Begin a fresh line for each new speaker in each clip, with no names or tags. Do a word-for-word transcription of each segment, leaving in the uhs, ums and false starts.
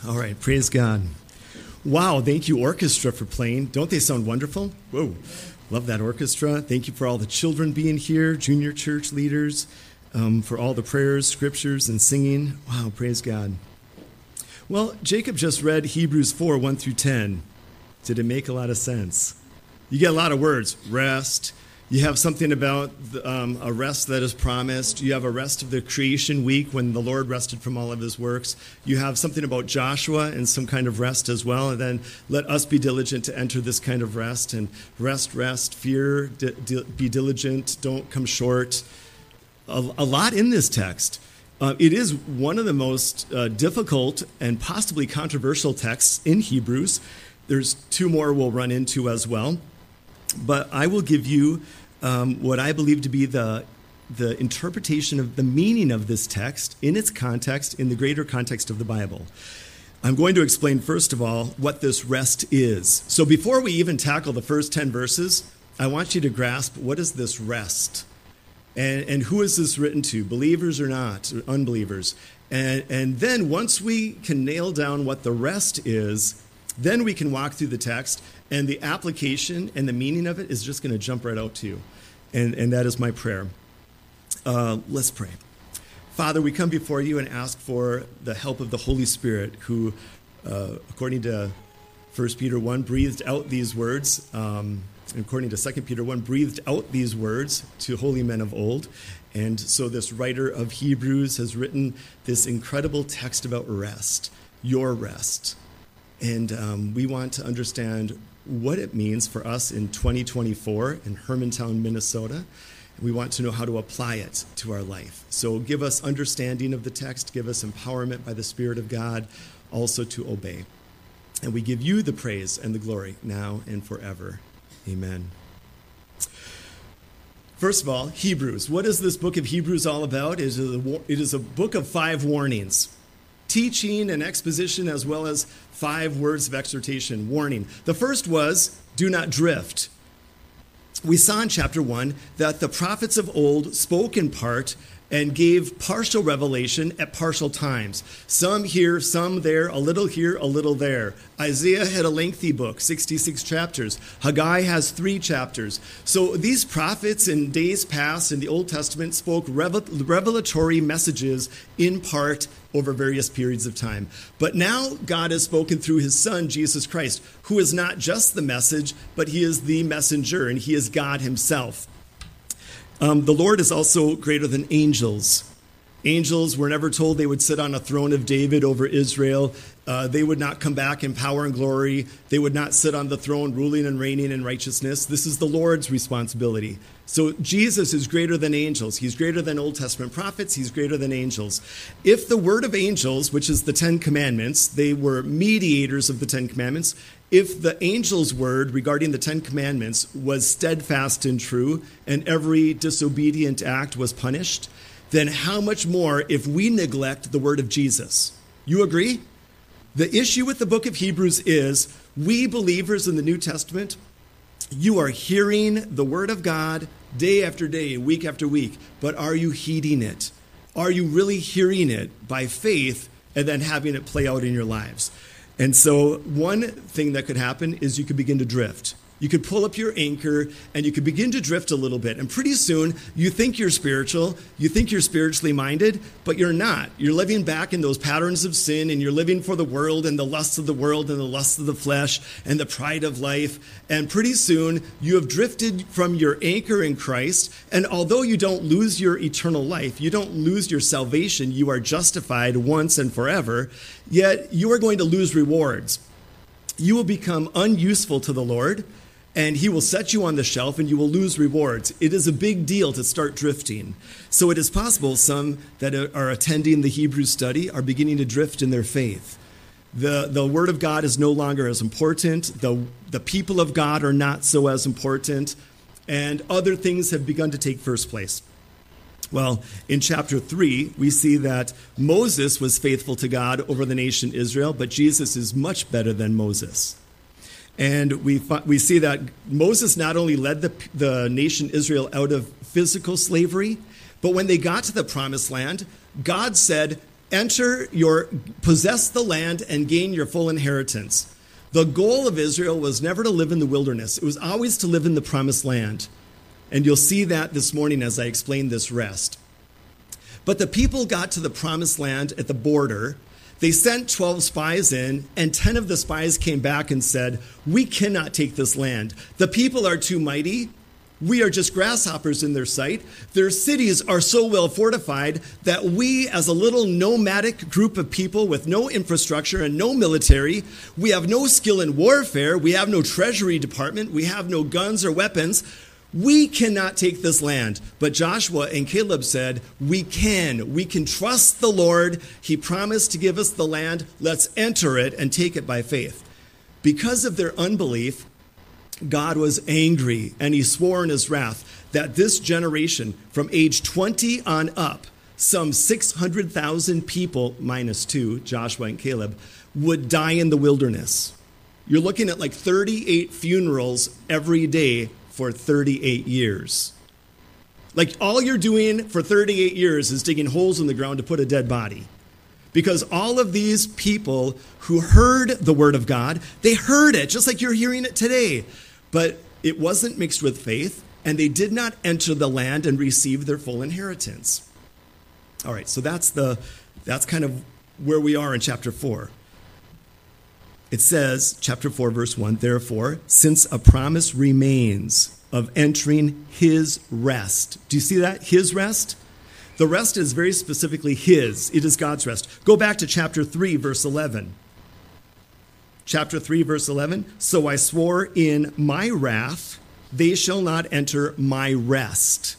All right, praise God. Wow, thank you, orchestra, for playing. Don't they sound wonderful? Whoa, love that orchestra. Thank you for all the children being here, junior church leaders, um, for all the prayers, scriptures, and singing. Wow, praise God. Well, Jacob just read Hebrews four, one through ten. Did it make a lot of sense? You get a lot of words. Rest. You have something about um, a rest that is promised. You have a rest of the creation week when the Lord rested from all of his works. You have something about Joshua and some kind of rest as well. And then let us be diligent to enter this kind of rest. And rest, rest, fear, di- di- be diligent, don't come short. A, a lot in this text. Uh, it is one of the most uh, difficult and possibly controversial texts in Hebrews. There's two more we'll run into as well. But I will give you um, what I believe to be the, the interpretation of the meaning of this text in its context, in the greater context of the Bible. I'm going to explain, first of all, what this rest is. So before we even tackle the first ten verses, I want you to grasp, what is this rest? And, and who is this written to, believers or not, or unbelievers? And, and then once we can nail down what the rest is, then we can walk through the text, and the application and the meaning of it is just going to jump right out to you. And, and that is my prayer. Uh, let's pray. Father, we come before you and ask for the help of the Holy Spirit, who, uh, according to First Peter one, breathed out these words, um, and according to Second Peter one, breathed out these words to holy men of old. And so this writer of Hebrews has written this incredible text about rest, your rest. And um, we want to understand what it means for us in twenty twenty-four in Hermantown, Minnesota. We want to know how to apply it to our life. So give us understanding of the text, give us empowerment by the Spirit of God, also to obey. And we give you the praise and the glory now and forever. Amen. First of all, Hebrews. What is this book of Hebrews all about? It is a, it is a book of five warnings. Teaching and exposition, as well as five words of exhortation, warning. The first was, do not drift. We saw in chapter one that the prophets of old spoke in part and gave partial revelation at partial times. Some here, some there, a little here, a little there. Isaiah had a lengthy book, sixty-six chapters. Haggai has three chapters. So these prophets in days past in the Old Testament spoke revel- revelatory messages in part over various periods of time. But now God has spoken through his Son, Jesus Christ, who is not just the message, but he is the messenger, and he is God himself. Um, the Lord is also greater than angels. Angels were never told they would sit on a throne of David over Israel. Uh, they would not come back in power and glory. They would not sit on the throne ruling and reigning in righteousness. This is the Lord's responsibility. So Jesus is greater than angels. He's greater than Old Testament prophets. He's greater than angels. If the word of angels, which is the Ten Commandments, they were mediators of the Ten Commandments. If the angel's word regarding the Ten Commandments was steadfast and true, and every disobedient act was punished, then how much more if we neglect the word of Jesus? You agree? The issue with the book of Hebrews is we believers in the New Testament, you are hearing the word of God day after day, week after week, but are you heeding it? Are you really hearing it by faith and then having it play out in your lives? And so one thing that could happen is you could begin to drift. You could pull up your anchor and you could begin to drift a little bit. And pretty soon you think you're spiritual, you think you're spiritually minded, but you're not. You're living back in those patterns of sin, and you're living for the world and the lusts of the world and the lusts of the flesh and the pride of life. And pretty soon you have drifted from your anchor in Christ. And although you don't lose your eternal life, you don't lose your salvation, you are justified once and forever, yet you are going to lose rewards. You will become unuseful to the Lord, and he will set you on the shelf and you will lose rewards. It is a big deal to start drifting. So it is possible some that are attending the Hebrew study are beginning to drift in their faith. The, the word of God is no longer as important. The, the people of God are not so as important. And other things have begun to take first place. Well, in chapter three, we see that Moses was faithful to God over the nation Israel, but Jesus is much better than Moses. And we we see that Moses not only led the, the nation Israel out of physical slavery, but when they got to the promised land, God said, enter your, possess the land and gain your full inheritance. The goal of Israel was never to live in the wilderness. It was always to live in the promised land. And you'll see that this morning as I explain this rest. But the people got to the promised land at the border. They sent twelve spies in, and ten of the spies came back and said, we cannot take this land. The people are too mighty. We are just grasshoppers in their sight. Their cities are so well fortified that we, as a little nomadic group of people with no infrastructure and no military, we have no skill in warfare, we have no treasury department, we have no guns or weapons. We cannot take this land. But Joshua and Caleb said, we can. We can trust the Lord. He promised to give us the land. Let's enter it and take it by faith. Because of their unbelief, God was angry, and he swore in his wrath that this generation, from age twenty on up, some six hundred thousand people, minus two, Joshua and Caleb, would die in the wilderness. You're looking at like thirty-eight funerals every day for thirty-eight years. Like all you're doing for thirty-eight years is digging holes in the ground to put a dead body. Because all of these people who heard the word of God, they heard it just like you're hearing it today. But it wasn't mixed with faith, and they did not enter the land and receive their full inheritance. All right, so that's the that's kind of where we are in chapter four. It says, chapter four, verse one, therefore, since a promise remains of entering his rest. Do you see that? His rest? The rest is very specifically his. It is God's rest. Go back to chapter three, verse eleven. Chapter three, verse eleven, so I swore in my wrath, they shall not enter my rest.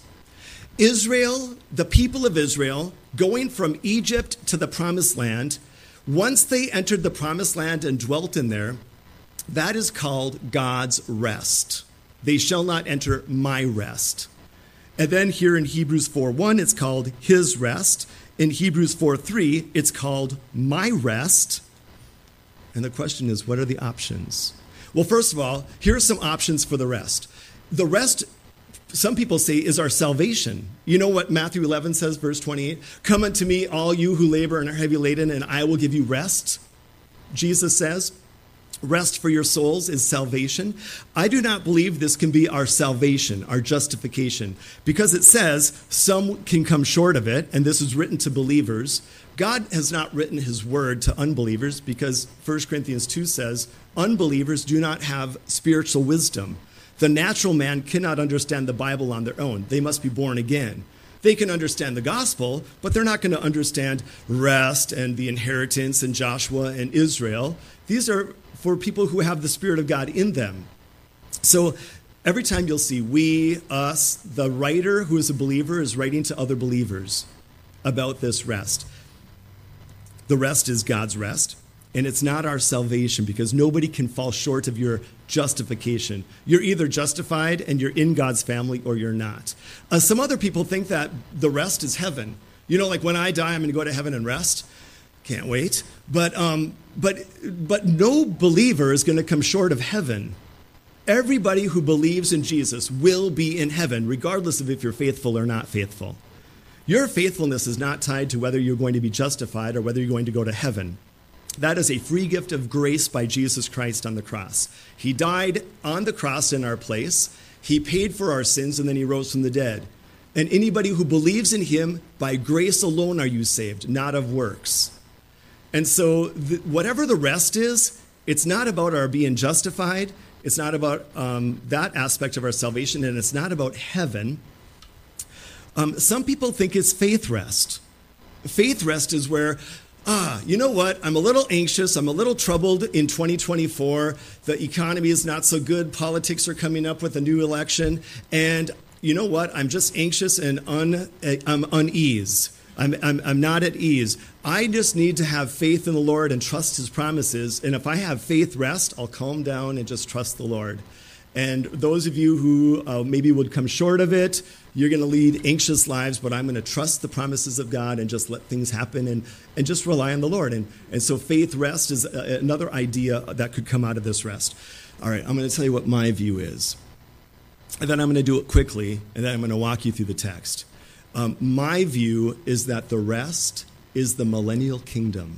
Israel, the people of Israel, going from Egypt to the promised land, once they entered the promised land and dwelt in there, that is called God's rest. They shall not enter my rest. And then here in Hebrews four one, it's called his rest. In Hebrews four three, it's called my rest. And the question is, what are the options? Well, first of all, here are some options for the rest. The rest, some people say, is our salvation. You know what Matthew eleven says, verse twenty-eight? Come unto me, all you who labor and are heavy laden, and I will give you rest. Jesus says, rest for your souls is salvation. I do not believe this can be our salvation, our justification, because it says some can come short of it, and this is written to believers. God has not written his word to unbelievers because First Corinthians two says, unbelievers do not have spiritual wisdom. The natural man cannot understand the Bible on their own. They must be born again. They can understand the gospel, but they're not going to understand rest and the inheritance and Joshua and Israel. These are for people who have the Spirit of God in them. So every time you'll see we, us, the writer who is a believer is writing to other believers about this rest. The rest is God's rest, and it's not our salvation because nobody can fall short of your justification. You're either justified and you're in God's family or you're not. Uh, some other people think that the rest is heaven. You know, like when I die, I'm going to go to heaven and rest. Can't wait. But, um, but, but no believer is going to come short of heaven. Everybody who believes in Jesus will be in heaven, regardless of if you're faithful or not faithful. Your faithfulness is not tied to whether you're going to be justified or whether you're going to go to heaven. That is a free gift of grace by Jesus Christ on the cross. He died on the cross in our place. He paid for our sins, and then he rose from the dead. And anybody who believes in him, by grace alone are you saved, not of works. And so the, whatever the rest is, it's not about our being justified. It's not about um, that aspect of our salvation, and it's not about heaven. Um, some people think it's faith rest. Faith rest is where, ah, you know what? I'm a little anxious. I'm a little troubled in twenty twenty-four. The economy is not so good. Politics are coming up with a new election. And you know what? I'm just anxious and un, I'm unease. I'm, I'm, I'm not at ease. I just need to have faith in the Lord and trust his promises. And if I have faith rest, I'll calm down and just trust the Lord. And those of you who uh, maybe would come short of it, you're going to lead anxious lives, but I'm going to trust the promises of God and just let things happen and, and just rely on the Lord. And, and so faith rest is a, another idea that could come out of this rest. All right, I'm going to tell you what my view is. And then I'm going to do it quickly, and then I'm going to walk you through the text. Um, my view is that the rest is the millennial kingdom.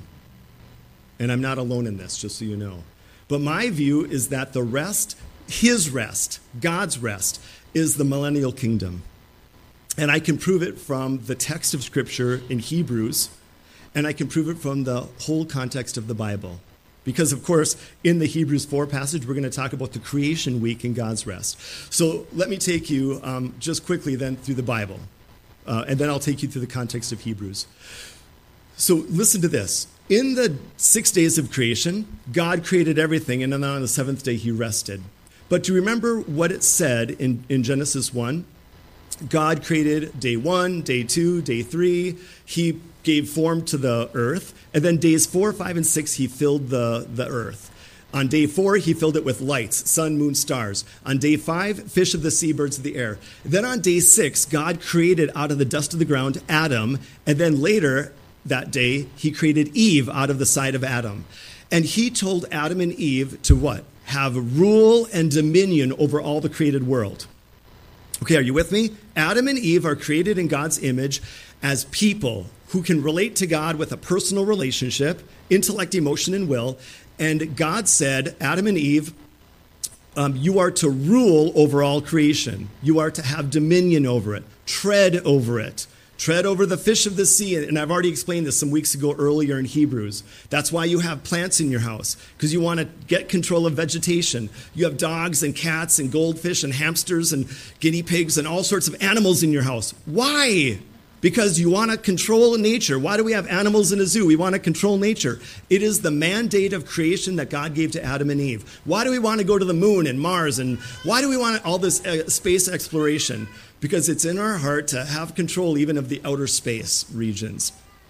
And I'm not alone in this, just so you know. But my view is that the rest, his rest, God's rest, is the millennial kingdom. And I can prove it from the text of Scripture in Hebrews, and I can prove it from the whole context of the Bible. Because, of course, in the Hebrews four passage, we're going to talk about the creation week and God's rest. So let me take you um, just quickly then through the Bible, uh, and then I'll take you through the context of Hebrews. So listen to this. In the six days of creation, God created everything, and then on the seventh day he rested. But do you remember what it said in, in Genesis one? God created day one, day two, day three. He gave form to the earth. And then days four, five, and six, he filled the, the earth. On day four, he filled it with lights, sun, moon, stars. On day five, fish of the sea, birds of the air. Then on day six, God created out of the dust of the ground Adam. And then later that day, he created Eve out of the side of Adam. And he told Adam and Eve to what? Have rule and dominion over all the created world. Okay, are you with me? Adam and Eve are created in God's image as people who can relate to God with a personal relationship, intellect, emotion, and will. And God said, Adam and Eve, um, you are to rule over all creation. You are to have dominion over it, tread over it. Tread over the fish of the sea. And I've already explained this some weeks ago earlier in Hebrews. That's why you have plants in your house, because you want to get control of vegetation. You have dogs and cats and goldfish and hamsters and guinea pigs and all sorts of animals in your house. Why? Because you want to control nature. Why do we have animals in a zoo? We want to control nature. It is the mandate of creation that God gave to Adam and Eve. Why do we want to go to the moon and Mars? And why do we want all this uh, space exploration? Because it's in our heart to have control even of the outer space regions.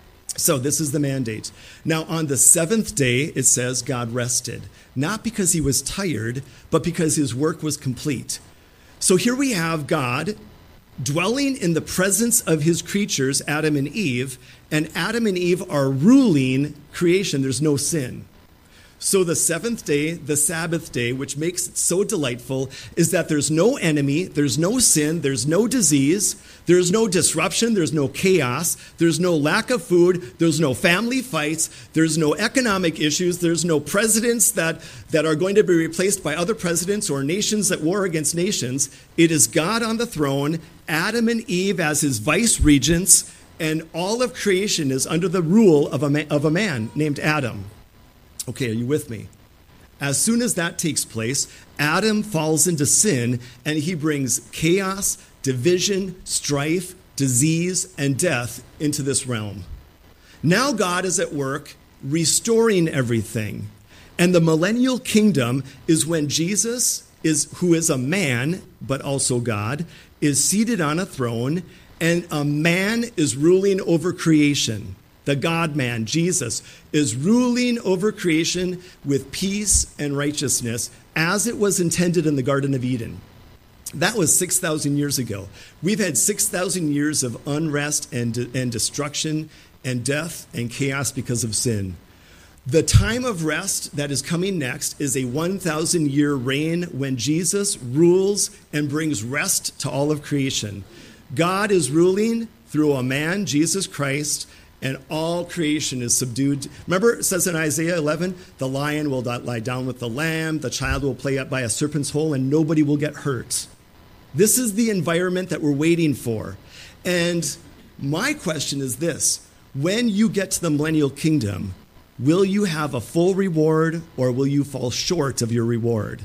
So this is the mandate. Now on the seventh day, it says God rested. Not because he was tired, but because his work was complete. So here we have God dwelling in the presence of his creatures, Adam and Eve, and Adam and Eve are ruling creation. There's no sin. So the seventh day, the Sabbath day, which makes it so delightful, is that there's no enemy, there's no sin, there's no disease, there's no disruption, there's no chaos, there's no lack of food, there's no family fights, there's no economic issues, there's no presidents that, that are going to be replaced by other presidents or nations at war against nations. It is God on the throne, Adam and Eve as his vice regents, and all of creation is under the rule of a man, of a man named Adam. Okay, are you with me? As soon as that takes place, Adam falls into sin, and he brings chaos, division, strife, disease, and death into this realm. Now God is at work restoring everything. And the millennial kingdom is when Jesus, is, who is a man, but also God, is seated on a throne, and a man is ruling over creation. The God-man, Jesus, is ruling over creation with peace and righteousness as it was intended in the Garden of Eden. That was six thousand years ago. We've had six thousand years of unrest and, and destruction and death and chaos because of sin. The time of rest that is coming next is a one thousand year reign when Jesus rules and brings rest to all of creation. God is ruling through a man, Jesus Christ, and all creation is subdued. Remember, it says in Isaiah eleven, the lion will not lie down with the lamb, the child will play up by a serpent's hole, and nobody will get hurt. This is the environment that we're waiting for. And my question is this: when you get to the millennial kingdom, will you have a full reward, or will you fall short of your reward?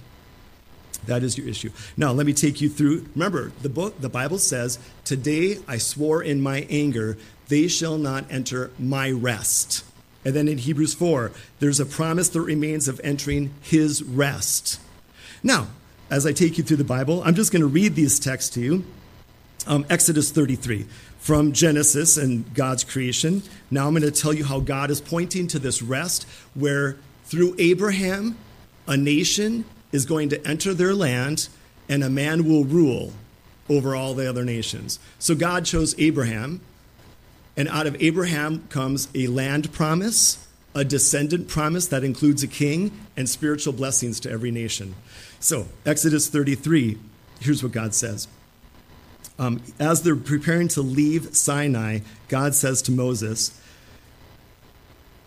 That is your issue. Now, let me take you through. Remember, the book, the Bible says, today I swore in my anger, they shall not enter my rest. And then in Hebrews four, there's a promise that remains of entering his rest. Now, as I take you through the Bible, I'm just going to read these texts to you. Um, Exodus thirty-three, from Genesis and God's creation. Now I'm going to tell you how God is pointing to this rest where through Abraham, a nation is going to enter their land and a man will rule over all the other nations. So God chose Abraham, and out of Abraham comes a land promise, a descendant promise that includes a king, and spiritual blessings to every nation. So Exodus thirty-three, here's what God says. Um, as they're preparing to leave Sinai, God says to Moses,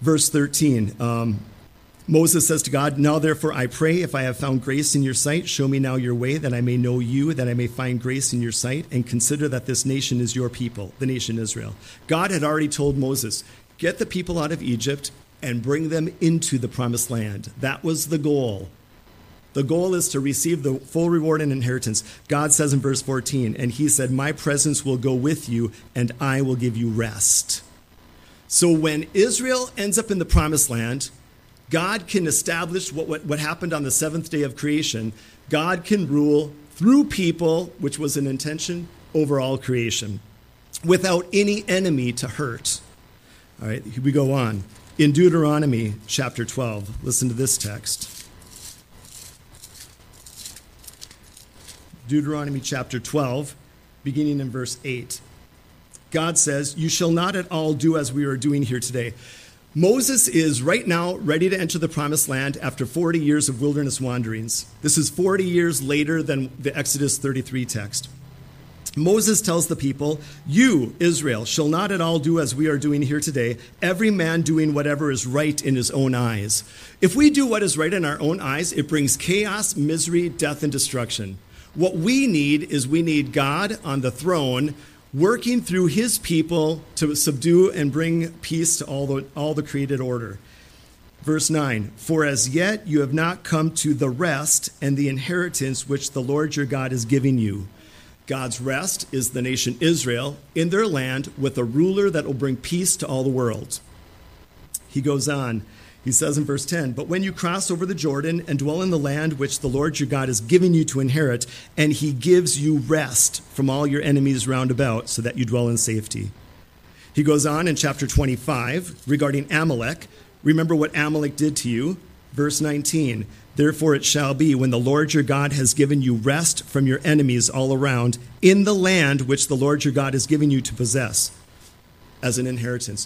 verse thirteen. Um, Moses says to God, "Now therefore I pray, if I have found grace in your sight, show me now your way, that I may know you, that I may find grace in your sight, and consider that this nation is your people," the nation Israel. God had already told Moses, get the people out of Egypt and bring them into the promised land. That was the goal. The goal is to receive the full reward and inheritance. God says in verse fourteen, "And he said, my presence will go with you, and I will give you rest." So when Israel ends up in the promised land, God can establish what, what, what happened on the seventh day of creation. God can rule through people, which was an intention, over all creation, without any enemy to hurt. All right, here we go on. In Deuteronomy chapter twelve, listen to this text. Deuteronomy chapter twelve, beginning in verse eight. God says, "You shall not at all do as we are doing here today." Moses is right now ready to enter the promised land after forty years of wilderness wanderings. This is forty years later than the Exodus thirty-three text. Moses tells the people, "You, Israel, shall not at all do as we are doing here today, every man doing whatever is right in his own eyes." If we do what is right in our own eyes, it brings chaos, misery, death, and destruction. What we need is we need God on the throne, working through his people to subdue and bring peace to all the, all the created order. Verse nine, "For as yet you have not come to the rest and the inheritance which the Lord your God is giving you." God's rest is the nation Israel in their land with a ruler that will bring peace to all the world. He goes on. He says in verse ten, "But when you cross over the Jordan and dwell in the land which the Lord your God is giving you to inherit, and he gives you rest from all your enemies round about, so that you dwell in safety." He goes on in chapter twenty-five regarding Amalek. Remember what Amalek did to you. Verse nineteen, "Therefore it shall be, when the Lord your God has given you rest from your enemies all around, in the land which the Lord your God is giving you to possess as an inheritance."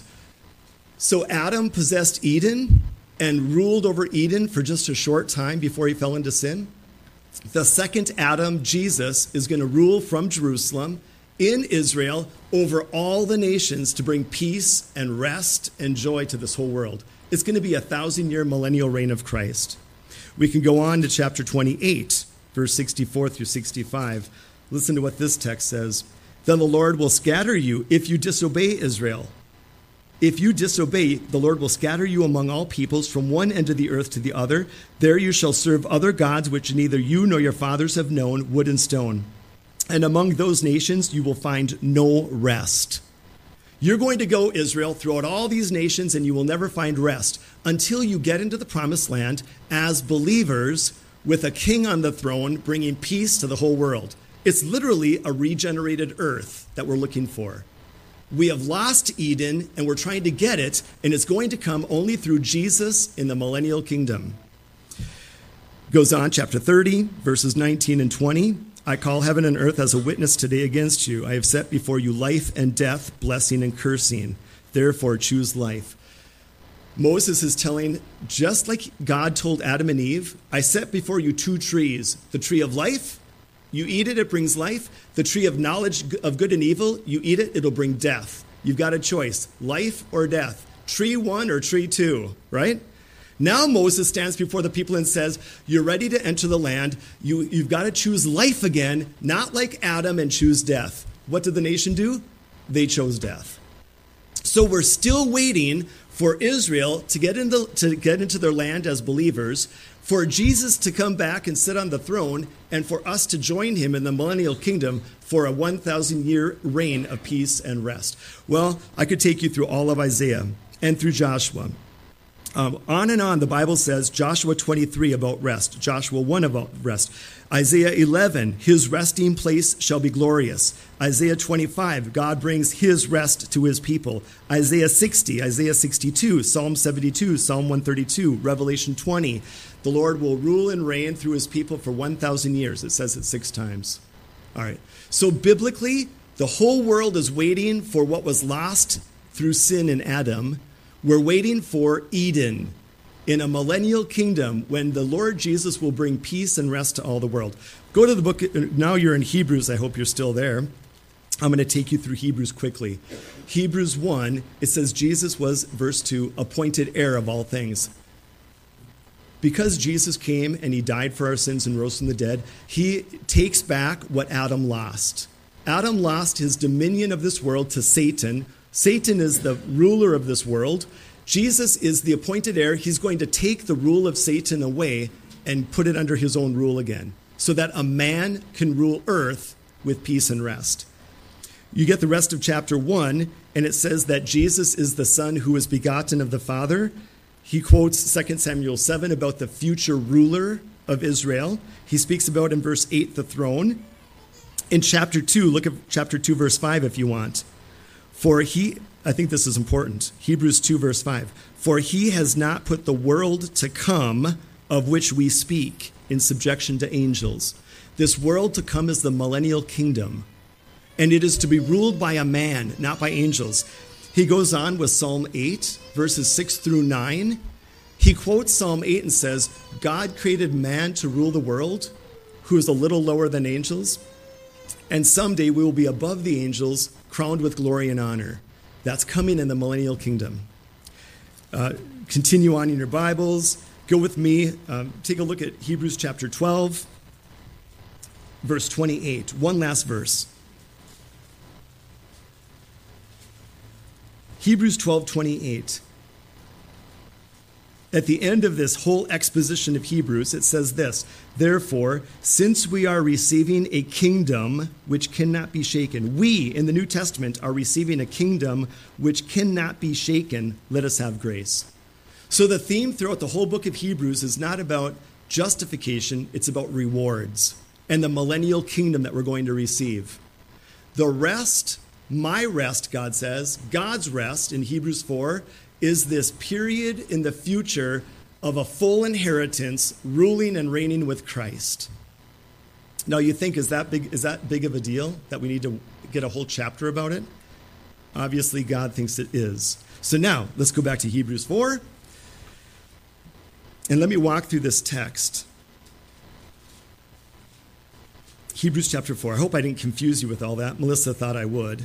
So Adam possessed Eden and ruled over Eden for just a short time before he fell into sin. The second Adam, Jesus, is going to rule from Jerusalem in Israel over all the nations to bring peace and rest and joy to this whole world. It's going to be a thousand-year millennial reign of Christ. We can go on to chapter twenty-eight, verse sixty-four through sixty-five. Listen to what this text says. "Then the Lord will scatter you if you disobey Israel. If you disobey, the Lord will scatter you among all peoples from one end of the earth to the other. There you shall serve other gods which neither you nor your fathers have known, wood and stone. And among those nations you will find no rest." You're going to go, Israel, throughout all these nations, and you will never find rest until you get into the promised land as believers with a king on the throne bringing peace to the whole world. It's literally a regenerated earth that we're looking for. We have lost Eden, and we're trying to get it, and it's going to come only through Jesus in the millennial kingdom. Goes on, chapter thirty, verses nineteen and twenty. "I call heaven and earth as a witness today against you. I have set before you life and death, blessing and cursing. Therefore choose life." Moses is telling, just like God told Adam and Eve, "I set before you two trees, the tree of life. You eat it, it brings life. The tree of knowledge of good and evil, you eat it, it'll bring death." You've got a choice, life or death. Tree one or tree two, right? Now Moses stands before the people and says, you're ready to enter the land. You, you've got to choose life again, not like Adam and choose death. What did the nation do? They chose death. So we're still waiting for Israel to get, in the, to get into their land as believers, for Jesus to come back and sit on the throne, and for us to join him in the millennial kingdom for a one thousand year reign of peace and rest. Well, I could take you through all of Isaiah and through Joshua. Um, on and on, the Bible says, Joshua twenty-three about rest, Joshua one about rest, Isaiah eleven, his resting place shall be glorious. Isaiah twenty-five, God brings his rest to his people. Isaiah sixty, Isaiah sixty-two, Psalm seventy-two, Psalm one thirty-two, Revelation twenty, the Lord will rule and reign through his people for one thousand years. It says it six times. All right. So biblically, the whole world is waiting for what was lost through sin in Adam. We're waiting for Eden in a millennial kingdom when the Lord Jesus will bring peace and rest to all the world. Go to the book. Now you're in Hebrews. I hope you're still there. I'm going to take you through Hebrews quickly. Hebrews one, it says Jesus was, verse two, appointed heir of all things. Because Jesus came and he died for our sins and rose from the dead, he takes back what Adam lost. Adam lost his dominion of this world to Satan. Satan is the ruler of this world. Jesus is the appointed heir. He's going to take the rule of Satan away and put it under his own rule again, so that a man can rule earth with peace and rest. You get the rest of chapter one, and it says that Jesus is the Son who is begotten of the Father. He quotes Second Samuel seven about the future ruler of Israel. He speaks about in verse eight the throne. In chapter two, look at chapter two, verse five if you want. For he, I think this is important, Hebrews two, verse five. For he has not put the world to come of which we speak in subjection to angels. This world to come is the millennial kingdom, and it is to be ruled by a man, not by angels. He goes on with Psalm eight, verses six through nine. He quotes Psalm eight and says, God created man to rule the world, who is a little lower than angels, and someday we will be above the angels, crowned with glory and honor. That's coming in the millennial kingdom. Uh, continue on in your Bibles. Go with me. Um, take a look at Hebrews chapter twelve, verse twenty-eight. One last verse. Hebrews twelve twenty-eight. At the end of this whole exposition of Hebrews, it says this, therefore, since we are receiving a kingdom which cannot be shaken, we in the New Testament are receiving a kingdom which cannot be shaken, let us have grace. So the theme throughout the whole book of Hebrews is not about justification, it's about rewards and the millennial kingdom that we're going to receive. The rest, my rest, God says, God's rest in Hebrews four, is this period in the future of a full inheritance, ruling and reigning with Christ. Now you think, is that big, is that big of a deal that we need to get a whole chapter about it? Obviously, God thinks it is. So now, let's go back to Hebrews four. And let me walk through this text. Hebrews chapter four. I hope I didn't confuse you with all that. Melissa thought I would.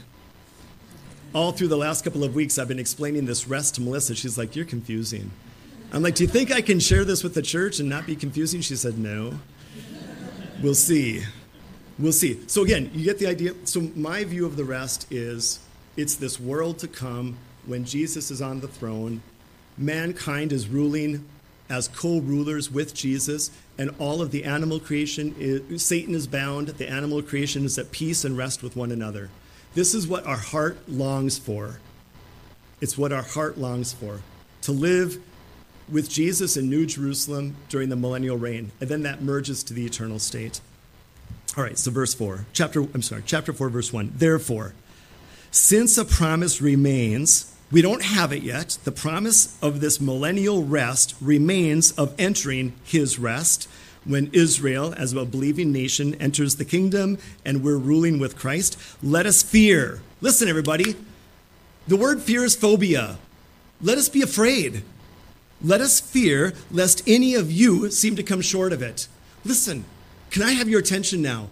All through the last couple of weeks, I've been explaining this rest to Melissa. She's like, you're confusing. I'm like, do you think I can share this with the church and not be confusing? She said, no. We'll see. We'll see. So again, you get the idea. So my view of the rest is it's this world to come when Jesus is on the throne. Mankind is ruling as co-rulers with Jesus, and all of the animal creation, is, Satan is bound. The animal creation is at peace and rest with one another. This is what our heart longs for. It's what our heart longs for, to live with Jesus in New Jerusalem during the millennial reign, and then that merges to the eternal state. All right, so verse four, chapter, I'm sorry, chapter four, verse one. Therefore, since a promise remains, we don't have it yet, the promise of this millennial rest remains of entering his rest, when Israel, as a believing nation, enters the kingdom and we're ruling with Christ. Let us fear. Listen, everybody. The word fear is phobia. Let us be afraid. Let us fear lest any of you seem to come short of it. Listen, can I have your attention now?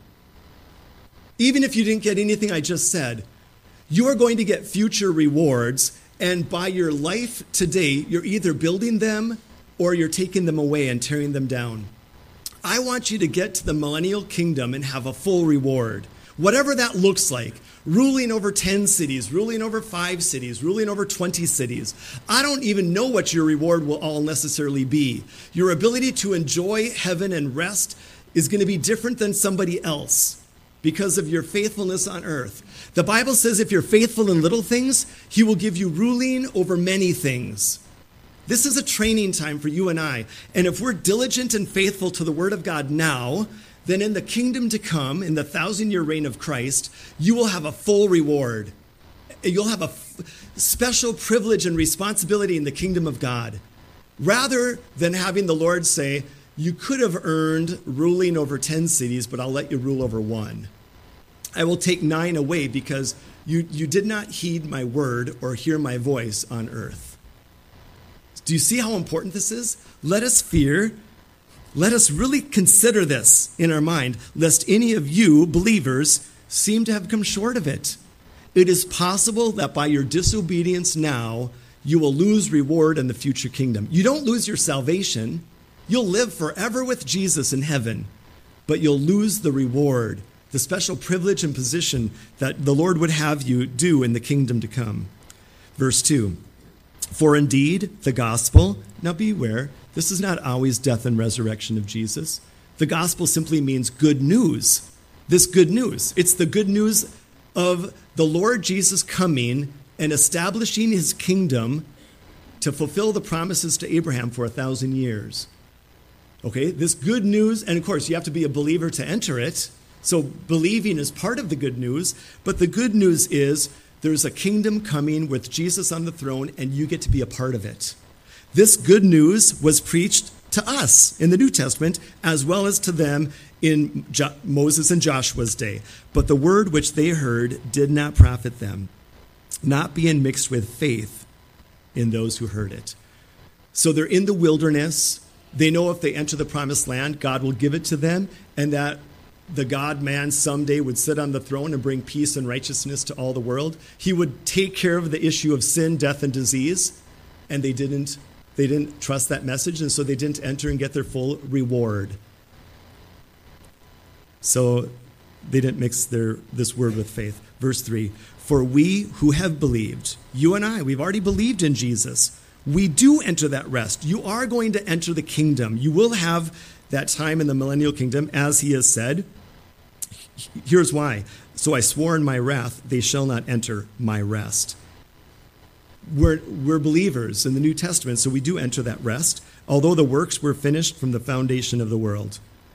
Even if you didn't get anything I just said, you are going to get future rewards, and by your life today, you're either building them or you're taking them away and tearing them down. I want you to get to the millennial kingdom and have a full reward. Whatever that looks like, ruling over ten cities, ruling over five cities, ruling over twenty cities. I don't even know what your reward will all necessarily be. Your ability to enjoy heaven and rest is going to be different than somebody else because of your faithfulness on earth. The Bible says if you're faithful in little things, he will give you ruling over many things. This is a training time for you and I. And if we're diligent and faithful to the word of God now, then in the kingdom to come, in the thousand-year reign of Christ, you will have a full reward. You'll have a f- special privilege and responsibility in the kingdom of God. Rather than having the Lord say, you could have earned ruling over ten cities, but I'll let you rule over one. I will take nine away because you, you did not heed my word or hear my voice on earth. Do you see how important this is? Let us fear. Let us really consider this in our mind, lest any of you believers seem to have come short of it. It is possible that by your disobedience now, you will lose reward in the future kingdom. You don't lose your salvation. You'll live forever with Jesus in heaven, but you'll lose the reward, the special privilege and position that the Lord would have you do in the kingdom to come. Verse two, for indeed the gospel, now beware, this is not always death and resurrection of Jesus. The gospel simply means good news. This good news, it's the good news of the Lord Jesus coming and establishing his kingdom to fulfill the promises to Abraham for a thousand years. Okay, this good news, and of course you have to be a believer to enter it. So believing is part of the good news, but the good news is there's a kingdom coming with Jesus on the throne, and you get to be a part of it. This good news was preached to us in the New Testament, as well as to them in jo- Moses and Joshua's day. But the word which they heard did not profit them, not being mixed with faith in those who heard it. So they're in the wilderness. They know if they enter the promised land, God will give it to them, and that the God-man someday would sit on the throne and bring peace and righteousness to all the world. He would take care of the issue of sin, death, and disease, and they didn't, they didn't trust that message, and so they didn't enter and get their full reward. So they didn't mix their this word with faith. Verse three, for we who have believed, you and I, we've already believed in Jesus. We do enter that rest. You are going to enter the kingdom. You will have that time in the millennial kingdom, as he has said. Here's why. So I swore in my wrath, they shall not enter my rest. We're, we're believers in the New Testament, so we do enter that rest, although the works were finished from the foundation of the world.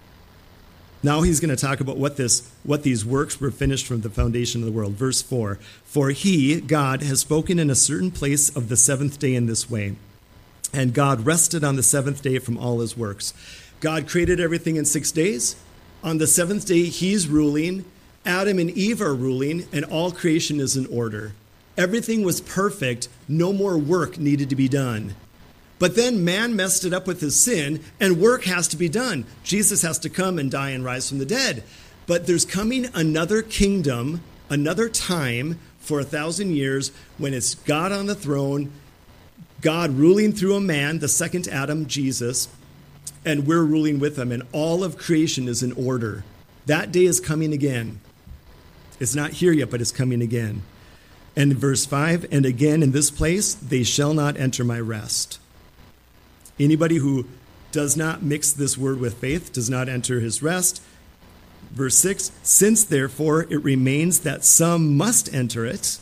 Now he's going to talk about what this, what these works were finished from the foundation of the world. Verse four, for he, God, has spoken in a certain place of the seventh day in this way, and God rested on the seventh day from all his works. God created everything in six days. On the seventh day, he's ruling. Adam and Eve are ruling, and all creation is in order. Everything was perfect. No more work needed to be done. But then man messed it up with his sin, and work has to be done. Jesus has to come and die and rise from the dead. But there's coming another kingdom, another time for a thousand years when it's God on the throne, God ruling through a man, the second Adam, Jesus, and we're ruling with him, and all of creation is in order. That day is coming again. It's not here yet, but it's coming again. And verse five, and again in this place, they shall not enter my rest. Anybody who does not mix this word with faith does not enter his rest. Verse six, since therefore it remains that some must enter it,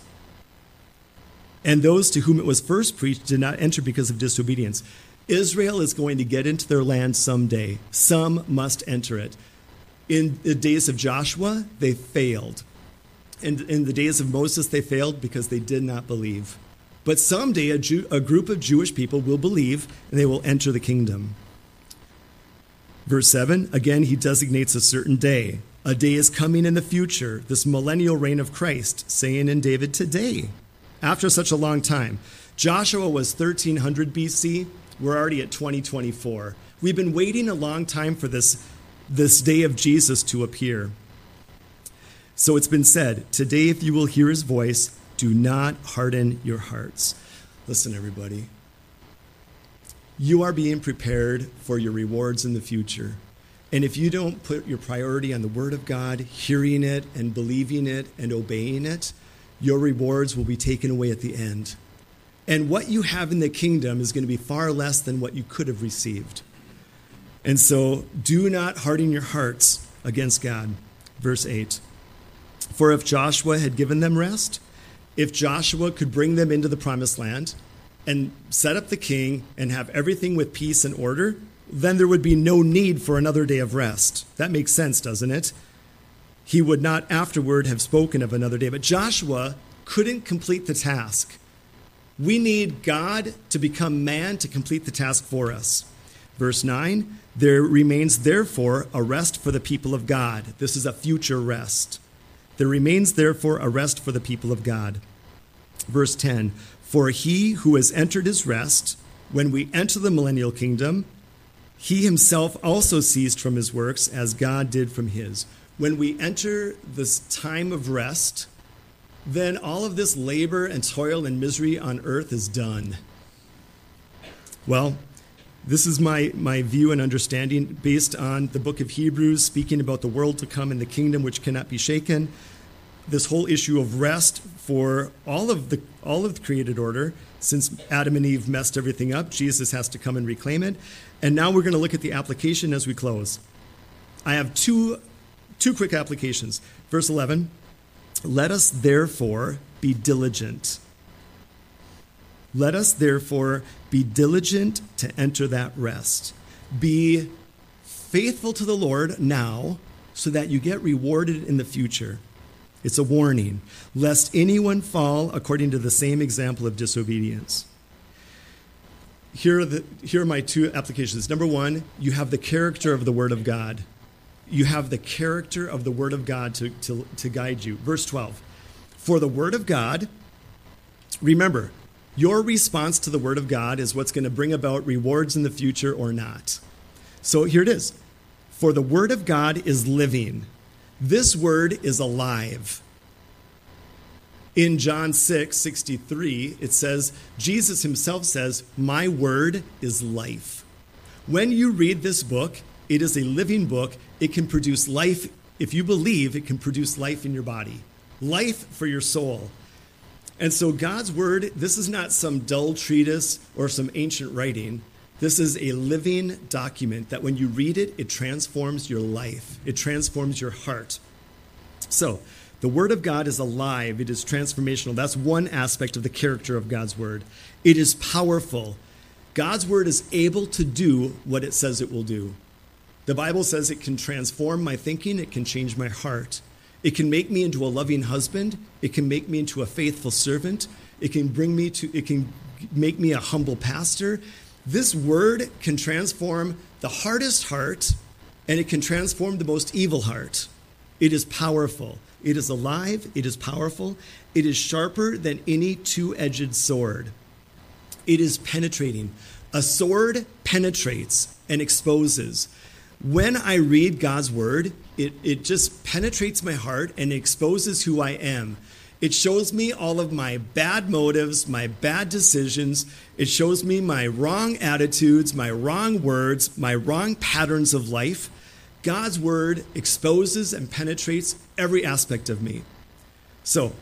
and those to whom it was first preached did not enter because of disobedience. Israel is going to get into their land someday. Some must enter it. In the days of Joshua, they failed. And in the days of Moses, they failed because they did not believe. But someday a, Jew, a group of Jewish people will believe, and they will enter the kingdom. Verse seven, again, he designates a certain day. A day is coming in the future, this millennial reign of Christ, saying in David, today, after such a long time. Joshua was thirteen hundred B C. We're already at twenty twenty-four. We've been waiting a long time for this, this day of Jesus to appear. So it's been said, today if you will hear his voice, do not harden your hearts. Listen, everybody. You are being prepared for your rewards in the future. And if you don't put your priority on the Word of God, hearing it and believing it and obeying it, your rewards will be taken away at the end. And what you have in the kingdom is going to be far less than what you could have received. And so do not harden your hearts against God. Verse eight. For if Joshua had given them rest, if Joshua could bring them into the promised land and set up the king and have everything with peace and order, then there would be no need for another day of rest. That makes sense, doesn't it? He would not afterward have spoken of another day. But Joshua couldn't complete the task. We need God to become man to complete the task for us. Verse nine, there remains therefore a rest for the people of God. This is a future rest. There remains therefore a rest for the people of God. Verse ten, for he who has entered his rest, when we enter the millennial kingdom, he himself also ceased from his works as God did from his. when we enter this time of rest, then all of this labor and toil and misery on earth is done. Well, this is my, my view and understanding based on the book of Hebrews, speaking about the world to come and the kingdom which cannot be shaken. This whole issue of rest for all of the all of the created order, since Adam and Eve messed everything up, Jesus has to come and reclaim it. And now we're going to look at the application as we close. I have two, two quick applications. Verse eleven, let us therefore be diligent. Let us therefore be diligent to enter that rest. Be faithful to the Lord now so that you get rewarded in the future. It's a warning, lest anyone fall according to the same example of disobedience. Here are, the, here are my two applications. Number one, you have the character of the Word of God. You have the character of the Word of God to, to, to guide you. Verse twelve, for the Word of God, remember, your response to the Word of God is what's going to bring about rewards in the future or not. So here it is. For the Word of God is living. This Word is alive. In John six sixty-three, it says, Jesus himself says, my Word is life. When you read this book, it is a living book. It can produce life. If you believe, it can produce life in your body, life for your soul. And so God's Word, this is not some dull treatise or some ancient writing. This is a living document that when you read it, it transforms your life. It transforms your heart. So the Word of God is alive. It is transformational. That's one aspect of the character of God's Word. It is powerful. God's Word is able to do what it says it will do. The Bible says it can transform my thinking. It can change my heart. It can make me into a loving husband. It can make me into a faithful servant. It can bring me to, it can make me a humble pastor. This Word can transform the hardest heart, and it can transform the most evil heart. It is powerful. It is alive. It is powerful. It is sharper than any two-edged sword. It is penetrating. A sword penetrates and exposes. When I read God's Word, it, it just penetrates my heart and exposes who I am. It shows me all of my bad motives, my bad decisions. It shows me my wrong attitudes, my wrong words, my wrong patterns of life. God's Word exposes and penetrates every aspect of me. So,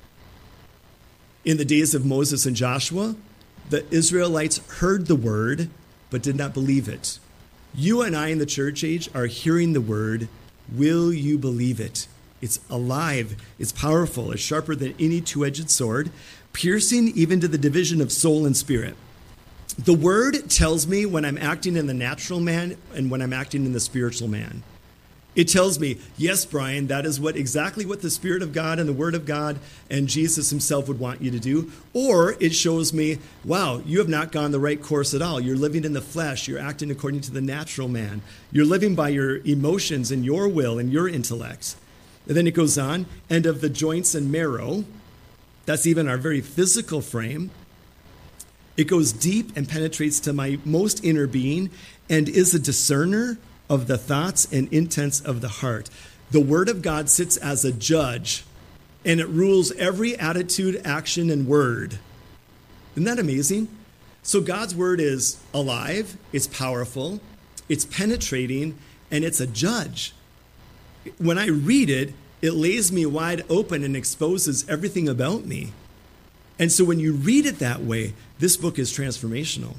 in the days of Moses and Joshua, the Israelites heard the Word but did not believe it. You and I in the church age are hearing the Word. Will you believe it? It's alive. It's powerful. It's sharper than any two-edged sword, piercing even to the division of soul and spirit. The Word tells me when I'm acting in the natural man and when I'm acting in the spiritual man. It tells me, yes, Brian, that is what exactly what the Spirit of God and the Word of God and Jesus himself would want you to do. Or it shows me, wow, you have not gone the right course at all. You're living in the flesh. You're acting according to the natural man. You're living by your emotions and your will and your intellect. And then it goes on, and of the joints and marrow, that's even our very physical frame. It goes deep and penetrates to my most inner being and is a discerner of the thoughts and intents of the heart. The Word of God sits as a judge, and it rules every attitude, action, and word. Isn't that amazing? So God's Word is alive, it's powerful, it's penetrating, and it's a judge. When I read it, it lays me wide open and exposes everything about me. And so when you read it that way, this book is transformational.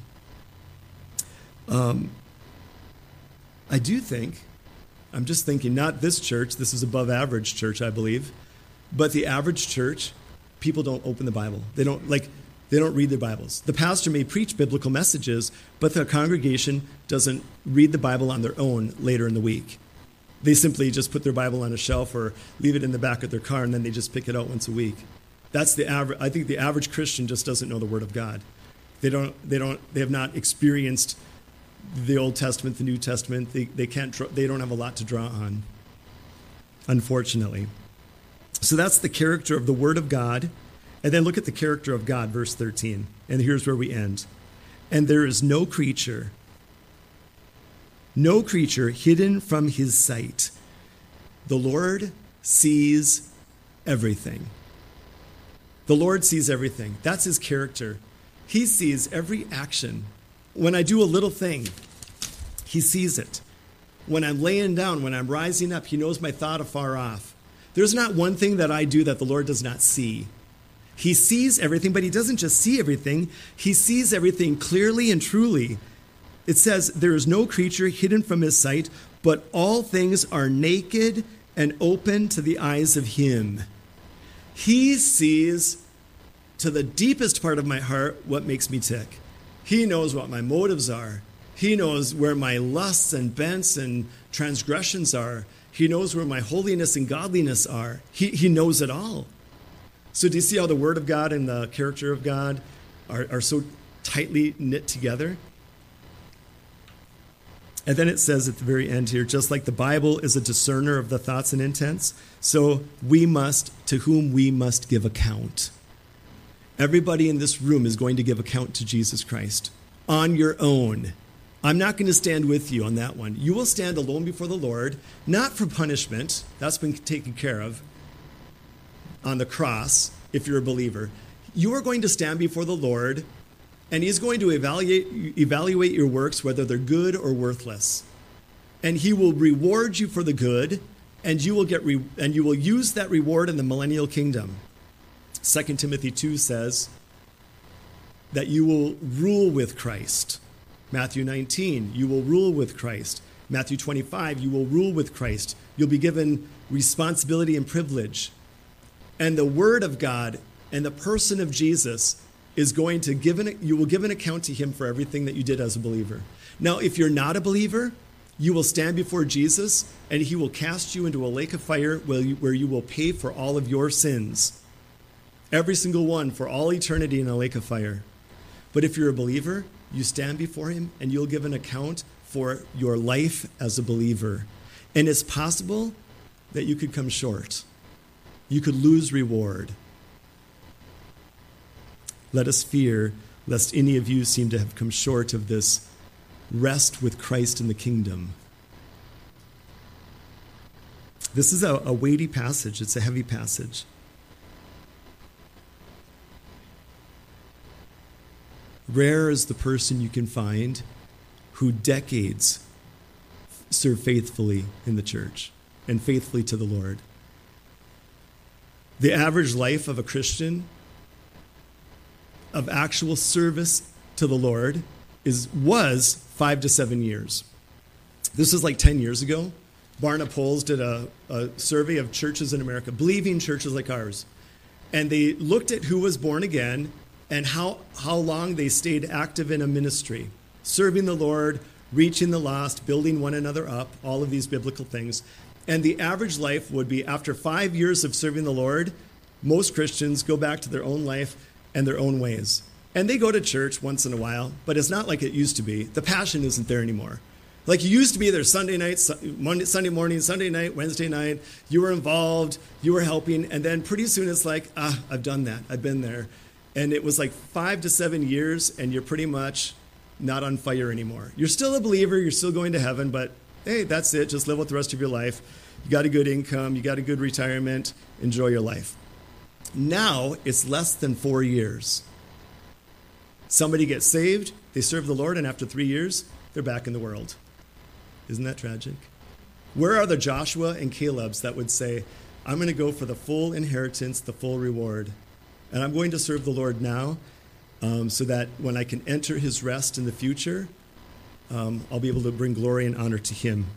Um, I do think, I'm just thinking, not this church, this is above average church, I believe, but the average church, people don't open the Bible. They don't, like, they don't read their Bibles. The pastor may preach biblical messages, but the congregation doesn't read the Bible on their own later in the week. They simply just put their Bible on a shelf or leave it in the back of their car, and then they just pick it out once a week. That's the average. I think the average Christian just doesn't know the Word of God. They don't. They don't. They have not experienced the Old Testament, the New Testament. They they can't. They don't have a lot to draw on, unfortunately. So that's the character of the Word of God, and then look at the character of God, verse thirteen. And here's where we end. And there is no creature, no creature hidden from His sight. The Lord sees everything. The Lord sees everything. That's his character. He sees every action. When I do a little thing, he sees it. When I'm laying down, when I'm rising up, he knows my thought afar off. There's not one thing that I do that the Lord does not see. He sees everything, but he doesn't just see everything. He sees everything clearly and truly. It says, there is no creature hidden from his sight, but all things are naked and open to the eyes of him. He sees to the deepest part of my heart what makes me tick. He knows what my motives are. He knows where my lusts and bents and transgressions are. He knows where my holiness and godliness are. He, he knows it all. So do you see how the Word of God and the character of God are, are so tightly knit together? And then it says at the very end here, just like the Bible is a discerner of the thoughts and intents, so we must, to whom we must give account. Everybody in this room is going to give account to Jesus Christ on your own. I'm not going to stand with you on that one. You will stand alone before the Lord, not for punishment. That's been taken care of on the cross, if you're a believer. You are going to stand before the Lord, and he's going to evaluate, evaluate your works, whether they're good or worthless. And he will reward you for the good, and you will get re- and you will use that reward in the millennial kingdom. Second Timothy two says that you will rule with Christ. Matthew nineteen, you will rule with Christ. Matthew twenty-five, you will rule with Christ. You'll be given responsibility and privilege. And the Word of God and the person of Jesus is going to give an, you will give an account to him for everything that you did as a believer. Now, if you're not a believer, you will stand before Jesus, and he will cast you into a lake of fire where you, where you will pay for all of your sins. Every single one, for all eternity in a lake of fire. But if you're a believer, you stand before him, and you'll give an account for your life as a believer. And it's possible that you could come short. You could lose reward. Let us fear lest any of you seem to have come short of this rest with Christ in the kingdom. This is a, a weighty passage. It's a heavy passage. Rare is the person you can find who decades served faithfully in the church and faithfully to the Lord. The average life of a Christian of actual service to the Lord is was five to seven years. This is like ten years ago. Barna Polls did a, a survey of churches in America, believing churches like ours. And they looked at who was born again and how, how long they stayed active in a ministry, serving the Lord, reaching the lost, building one another up, all of these biblical things. And the average life would be, after five years of serving the Lord, most Christians go back to their own life and their own ways. And they go to church once in a while, but it's not like it used to be. The passion isn't there anymore. Like you used to be there Sunday night, Monday, Sunday morning, Sunday night, Wednesday night. You were involved, you were helping, and then pretty soon it's like, ah, I've done that. I've been there. And it was like five to seven years, and you're pretty much not on fire anymore. You're still a believer, you're still going to heaven, but hey, that's it. Just live out the rest of your life. You got a good income, you got a good retirement, enjoy your life. Now it's less than four years. Somebody gets saved, they serve the Lord, and after three years, they're back in the world. Isn't that tragic? Where are the Joshua and Calebs that would say, I'm going to go for the full inheritance, the full reward, and I'm going to serve the Lord now um, so that when I can enter his rest in the future, um, I'll be able to bring glory and honor to him.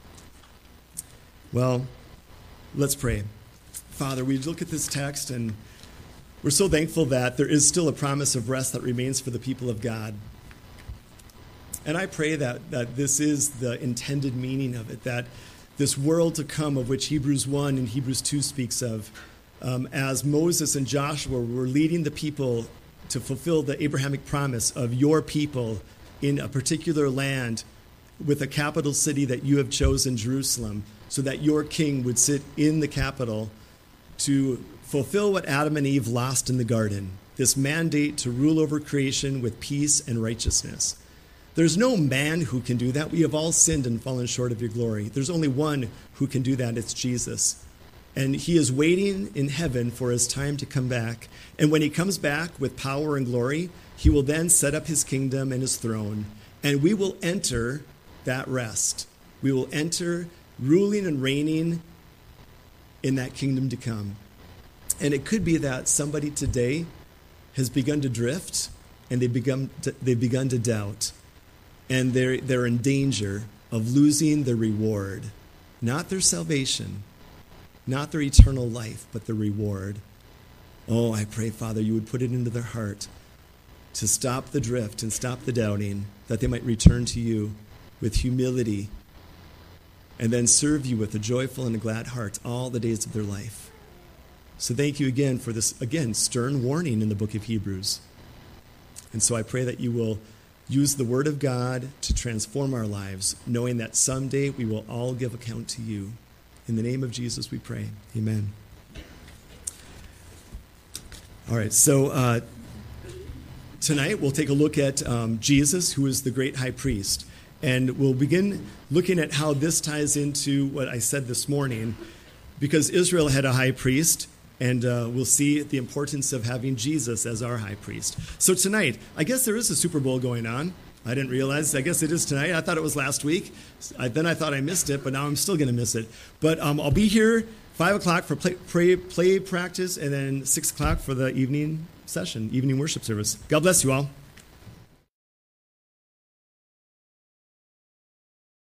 Well, let's pray. Father, we look at this text and we're so thankful that there is still a promise of rest that remains for the people of God. And I pray that, that this is the intended meaning of it, that this world to come of which Hebrews one and Hebrews two speaks of, um, as Moses and Joshua were leading the people to fulfill the Abrahamic promise of your people in a particular land with a capital city that you have chosen, Jerusalem, so that your king would sit in the capital to fulfill what Adam and Eve lost in the garden, this mandate to rule over creation with peace and righteousness. There's no man who can do that. We have all sinned and fallen short of your glory. There's only one who can do that. It's Jesus. And he is waiting in heaven for his time to come back. And when he comes back with power and glory, he will then set up his kingdom and his throne. And we will enter that rest. We will enter ruling and reigning in that kingdom to come. And it could be that somebody today has begun to drift, and they've begun to, they've begun to doubt. And they're, they're in danger of losing their reward. Not their salvation, not their eternal life, but the reward. Oh, I pray, Father, you would put it into their heart to stop the drift and stop the doubting, that they might return to you with humility and then serve you with a joyful and a glad heart all the days of their life. So thank you again for this, again, stern warning in the book of Hebrews. And so I pray that you will use the word of God to transform our lives, knowing that someday we will all give account to you. In the name of Jesus we pray. Amen. All right, so uh, tonight we'll take a look at um, Jesus, who is the great high priest. And we'll begin looking at how this ties into what I said this morning, because Israel had a high priest, and uh, we'll see the importance of having Jesus as our high priest. So tonight, I guess there is a Super Bowl going on. I didn't realize. I guess it is tonight. I thought it was last week. I, then I thought I missed it, but now I'm still going to miss it. But um, I'll be here five o'clock for play, play, play practice, and then six o'clock for the evening session, evening worship service. God bless you all.